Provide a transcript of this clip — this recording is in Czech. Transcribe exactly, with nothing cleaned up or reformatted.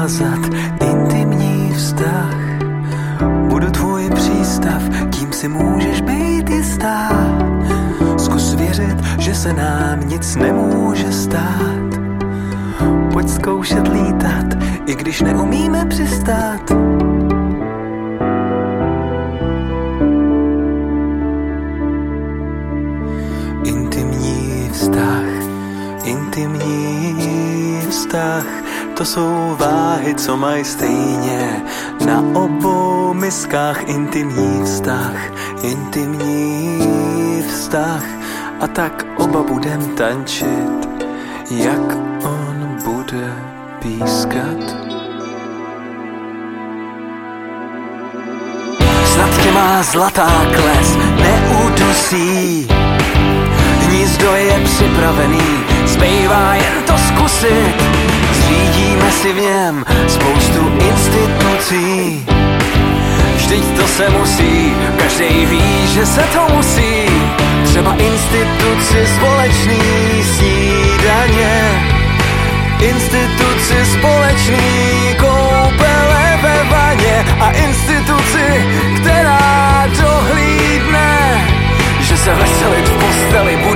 navázat intimní vztah. Budu tvůj přístav, tím si můžeš být jistá. Zkus věřit, že se nám nic nemůže stát. Pojď zkoušet lítat, i když neumíme přistát. Intimní vztah, intimní vztah, to jsou váhy, co mají stejně na obou miskách. Intimní vztah, intimní vztah, a tak oba budem tančit, jak on bude pískat. Snad tě má zlatá kles neudusí, hnízdo je připravený, zbývá jen to zkusit. Zřídíme si v něm spoustu institucí, vždyť to se musí, každej ví, že se to musí. Třeba instituci společný snídaně, instituci společný koupele ve vaně a instituci, která dohlídne, že se veselit v posteli